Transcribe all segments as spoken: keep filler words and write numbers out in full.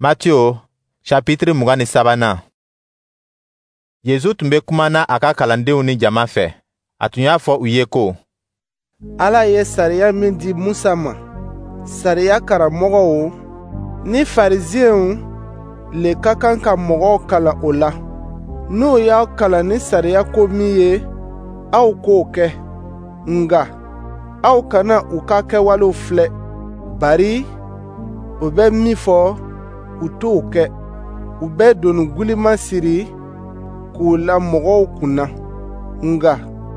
Matthieu chapitre mugan ni sabanan. Yesu tun be kumana a ka kalandenw ni jama fɛ. A tun y'a fɔ u ye ko: Ala ye sariya min di Musa ma, sariya karamɔgɔw ni Farisiyɛnw le ka kan ka mɔgɔw kalan o la. N'u y'aw kalan ni sariya ko min ye, aw k'o kɛ. Nga aw kana u ka kɛwalew filɛ, bari u bɛ min fɔ u t'o kɛ. U bɛ doni gulima siri k'u la mɔgɔw kunna. Nga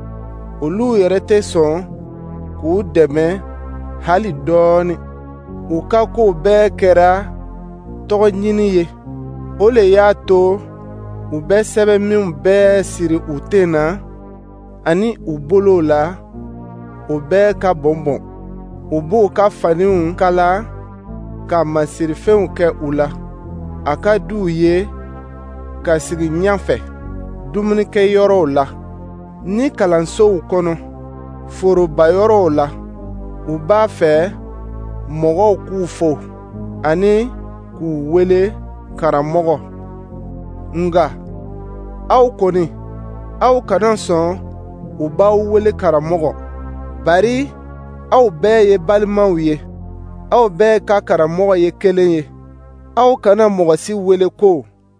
olu yɛrɛ tɛ sɔn k'u dɛmɛ hali dɔɔni. U ka kow bɛɛ kɛra tɔgɔ ɲini ye. O le y'a to u bɛ sɛbɛn minw bɛɛ siri u ten na ani u bolow la, o bɛɛ ka bɔnbɔn. U b'u ka faniw kala ka masirifɛnw kɛ u la. A ka di u ye ka sigi ɲɛfɛ dumunikɛyɔrɔw la, ni kalansow kɔnɔ, forobayɔrɔw la. U b'a fɛ mɔgɔw k'u fo ani k'u wele karamɔgɔ. Nga aw kɔni, aw kana sɔn u b'aw wele karamɔgɔ, bari aw bɛɛ ye balimaw ye. Aw bɛɛ ka karamɔgɔ ye kelen ye. Aw kana mɔgɔ si wele ko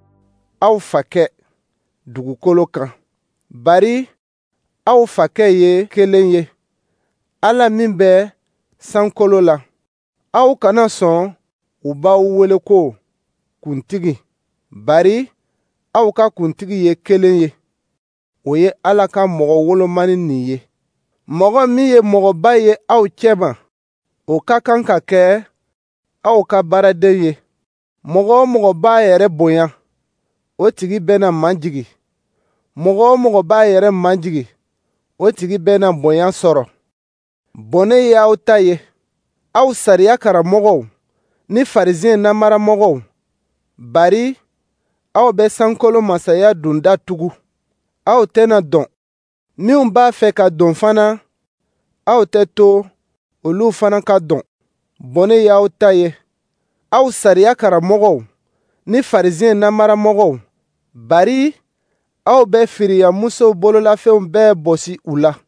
aw fakɛ dugukolo kan, bari aw fakɛ ye kelen ye, Ala min bɛ sankolo la. Aw kana sɔn u b'aw wele ko kuntigi, bari aw ka kuntigi ye kelen ye, o ye Ala ka mɔgɔ wolomani nin ye. Mɔgɔ min ye mɔgɔba ye aw cɛma, o ka kan ka kɛ aw ka baaraden ye. Mɔgɔ o mɔgɔ b'a yɛrɛ bonya, o tigi bɛna majigi. Mɔgɔ o mɔgɔ b'a yɛrɛ majigi, o tigi bɛna bonya sɔrɔ. Bɔnɛ ye aw ta ye, aw sariya karamɔgɔw ni Farisiyɛn namaramɔgɔw, bari aw bɛ sankolo masaya donda tugu. Aw tɛna dɔn. Minw b'a fɛ ka dɔn fana, aw tɛ to olu fana ka dɔn. Bɔnɛ ye aw ta ye, aw sariya karamɔgɔw ni Farisiyɛn namaramɔgɔw, bari aw bɛ firiyamusow bololafɛnw bɛɛ bɔsi u la.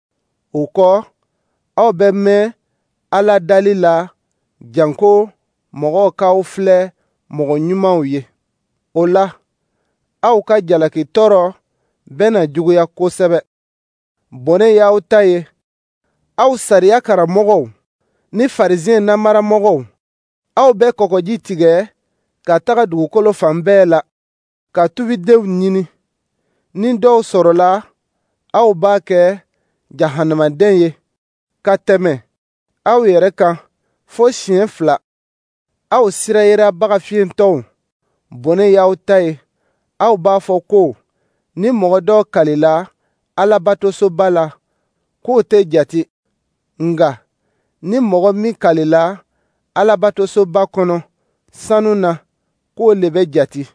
O kɔ, aw bɛ mɛn Ala dali la janko mɔgɔw k'aw filɛ mɔgɔ ɲumanw ye. O la, aw ka jalaki tɔɔrɔ bɛna juguya kosɛbɛ. Bɔnɛ ye aw ta ye, aw sariya karamɔgɔw ni Farisiyɛn namaramɔgɔw, aw bɛ kɔgɔji tigɛ ka taga dugukolo fan bɛɛ la, ka tubidenw ɲini. Ni dɔw sɔrɔla, aw b'a kɛ jahanamaden ye, ka tɛmɛ aw yɛrɛ kan fo siɲɛ fila. Aw sira yera bagafiyentɔw, bɔnɛ y'aw ta ye. Aw b'a fɔ ko ni mɔgɔ dɔ kalila Alabatosoba la, k'o tɛ jate. Nga ni mɔgɔ min kalila Alabatosoba kɔnɔ sanu na, k'o le bɛ jate.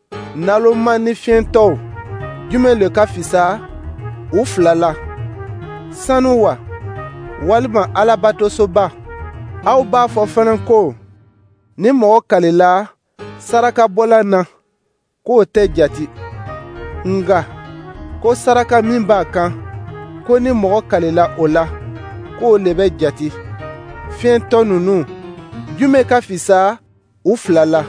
Naloma ni fiyɛntɔw, jumɛn le ka fisa u fila la? Sanu wa, walima Alabatosoba? Aw b'a fɔ fana ko ni mɔgɔ kalila sarakabɔla na, k'o tɛ jate. Nga ko saraka min b'a kan, ko ni mɔgɔ kalila o la, k'o le bɛ jate. Fiyɛntɔ ninnu, jumɛn ka fisa u fila la?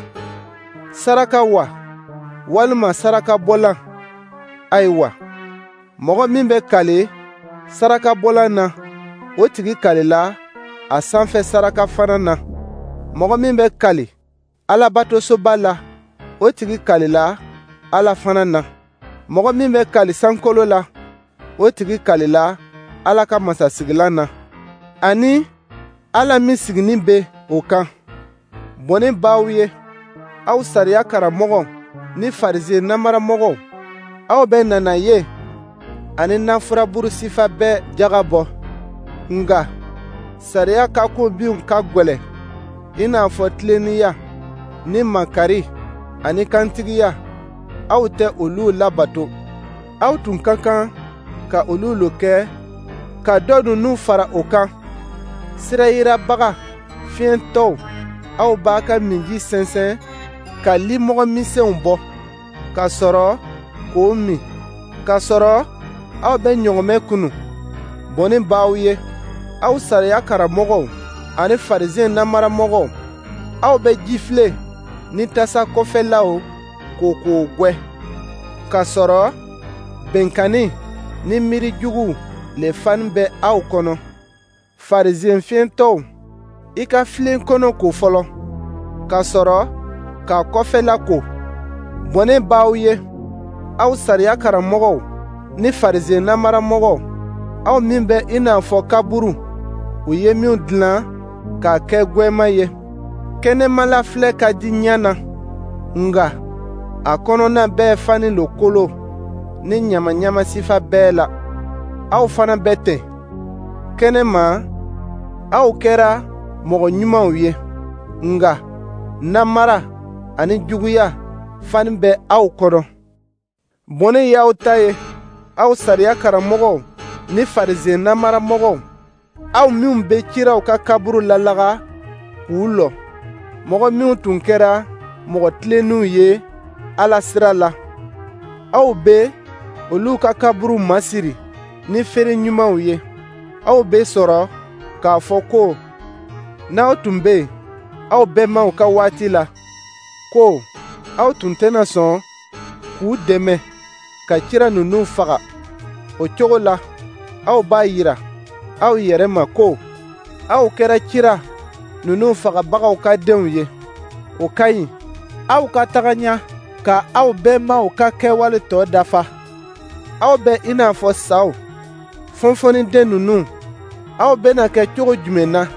Saraka wa, walima sarakabɔla? Ayiwa, mɔgɔ min bɛ kale sarakabɔla na, o tigi kalila a sanfɛ saraka fana na. Mɔgɔ min bɛ kale Alabatosoba la, o tigi kalila Ala fana na. Mɔgɔ min bɛ kale sankolo la, o tigi kalila Ala ka masasigilan na, ani Ala min siginin bɛ o kan. Bɔnɛ b'aw ye, aw sariya karamɔgɔ ni Farisiyɛn namaramɔgɔw, aw bɛ nana ye ani nafuraburu sifa bɛɛ jagabɔ. Nga sariya ka ko binw ka gwɛlɛ i n'a fɔ tilennenya ni makari ani kantigiya. Aw tɛ olu labato. Aw tun ka kan ka olu lo kɛ, ka dɔ ninnu fara o kan. Sirayirabaga fiyɛntɔw, aw b'a ka minji sɛnsɛn ka limɔgɔ misɛnw bɔ ka sɔrɔ k'o min ka sɔrɔ aw bɛ ɲɔgɔnmɛ kunu bɔnni b'aw ye. Aw sariya karamɔgɔw ani Farisɛn namaramɔgɔw, aw bɛ jifile ni tasa kɔfɛlaw ko k'o gwɛ ka sɔrɔ bɛnkanni ni miiri jugu le fani bɛ aw kɔnɔ. Farisɛn fiɲɛtɔw, i ka filen kɔnɔ ko fɔlɔ ka sɔrɔ k'a kɔfɛla ko. Bɔnɛ b'aw ye, aw sariya karamɔgɔw ni Farisɛn namaramɔgɔw, aw min bɛ i n'a fɔ kaburu, u ye min dilan k'a kɛ gwɛma ye. Kɛnɛmala filɛ ka di ɲɛ na, nga a kɔnɔna bɛɛ fani lo kolo ni ɲamaɲama sifa bɛɛ la. Aw fana bɛ ten. Kɛnɛma, aw kɛra mɔgɔ ɲumanw ye, nga namara ani juguya fani bɛ aw kɔnɔ. Bɔnɛ y'aw ta ye, aw sariya karamɔgɔw ni Farisɛn namaramɔgɔw, aw minw bɛ ciraw ka kaburu lalaga k'u lɔ. Mɔgɔ minw tun kɛra mɔgɔ tilenninw ye Ala sira la, aw bɛ olu ka kaburu masiri ni feere ɲumanw ye. Aw bɛ sɔrɔ k'a fɔ ko n'aw tun bɛ yen aw bɛnbaw ka waati la, ko aw tun tɛna sɔn k'u dɛmɛ ka cira ninnu faga. O cogo la, aw b'a yira aw yɛrɛ ma ko aw kɛra cira ninnu fagabagaw ka denw ye. O ka ɲi, aw ka taga ɲa ka aw bɛnbaw ka kɛwale tɔ dafa. Aw bɛ i n'a fɔ saw, fɔnfɔnniden ninnu. Aw bɛna kɛ cogo jumɛn na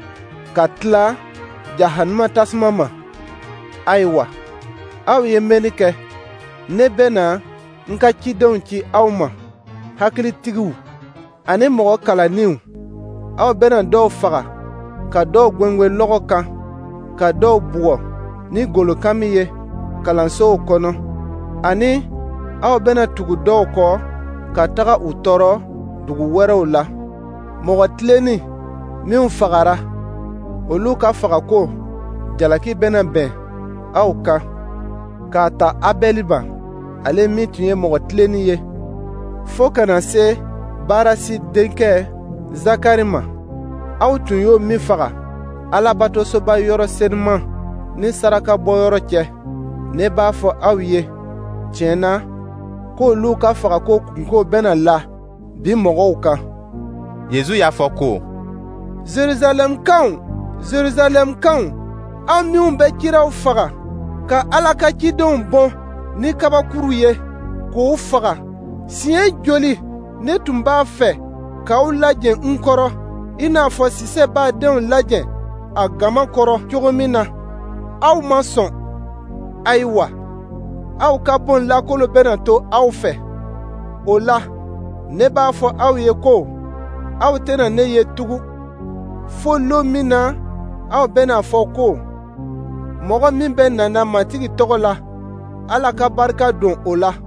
ka tila jahanama tasuma ma? Ayiwa, aw ye mɛnni kɛ, ne bɛna n ka cidenw ci aw ma, hakilitigiw ani mɔgɔ kalanniw. Aw bɛna dɔw faga ka dɔw gwɛngwɛ lɔgɔ kan, ka dɔw bugɔ ni golokan min ye kalansow kɔnɔ, ani aw bɛna tugu dɔw kɔ ka taga u tɔɔrɔ dugu wɛrɛw la. Mɔgɔ tilenni minw fagara, olu ka fagako jalaki bɛna bɛn aw kan k'a ta Abɛli ma, ale min tun ye mɔgɔ tilenni ye, fo ka na se Barasi denkɛ Zakari ma. Aw tun y'o min faga Alabatosoba yɔrɔ senuman ni sarakabɔyɔrɔ cɛ. Ne b'a fɔ aw ye, tiɲɛ na, k'olu ka fagako kunko bɛna la bi mɔgɔw kan. Yezu y'a fɔ ko, Jerusalɛmkanw, Jerusalɛmkanw, aw minw bɛ ciraw faga ka Ala ka cidenw bɔn ni kabakuru ye k'o faga. Siɲɛ joli ne tun b'a fɛ k'aw lajɛ n kɔrɔ i n'a fɔ sisɛ b'a denw lajɛ a gama kɔrɔ cogo min na. Aw ma sɔn. Ayiwa, aw ka bon lakolo bɛna to aw fɛ. O la, ne b'a fɔ aw ye ko aw tɛna ne ye tugun, fo lon min na aw bɛna fɔ ko mɔgɔ min bɛ nana matigi tɔgɔ la, Ala ka barika don o la.